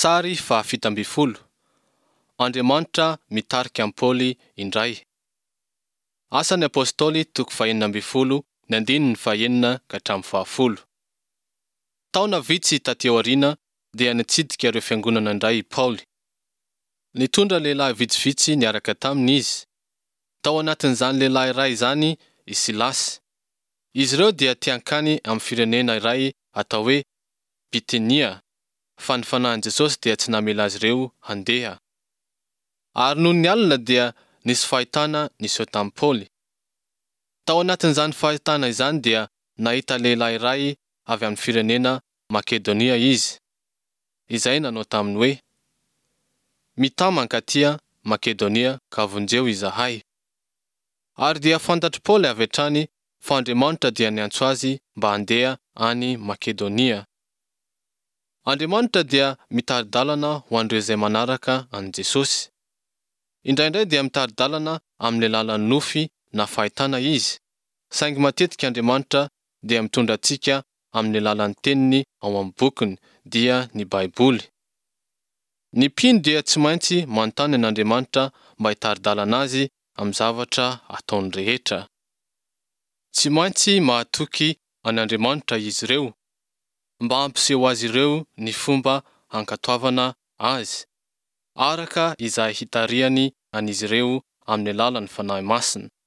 Sary fahafito amby folo. Andriamanitra mitarika an'i Paoly indray. Asan'ny apôstôly toko fahaenina amby folo, ny andininy fahaenina ka hatramin'ny fahafolo. Taona vitsy taty aoriana dia nitsidika ireo fiangonana indray i Paoly. Nitondra lehilahy vitsivitsy niaraka taminy izy. Tao anatin'izany lehilahy iray izany i Silasy. Izy ireo dia tia-hankany amin'ny firenena iray atao hoe Bitinia, fa ny fanahin'i Jesosy dia tsy namela azy ireo handeha. Ary noho ny alina dia nisy fahitana niseho tamin'i Paoly. Tao anatin'izany fahitana izany dia nahita lehilahy iray avy amin'ny firenena Makedonia izy. Izay nanao taminy hoe: "Mitamana aty Makedonia ka vonjeo izahay." Ary dia fantatry Paoly avy hatrany fa Andriamanitra dia niantso azy mba handeha any Makedonia. Andriamanitra dia mitari-dalana ho an'ireo izay manaraka an'i Jesosy. Indraindray dia mitari-dalana amin'ny alalan'ny nofy na fahitana izy, saingy matetika Andriamanitra dia mitondra antsika amin'ny alalan'ny teniny ao amin'ny bokiny, dia ny Baiboly. Ny mpino dia tsy maintsy manontany an'Andriamanitra mba hitari-dalana azy amin'ny zavatra ataony rehetra. Tsy maintsy mahatoky an'Andriamanitra izy ireo, mba hampiseho azy ireo ny fomba hankatoavana azy, araka izay hitarihany an'izy ireo amin'ny alalan'ny fanahy masina.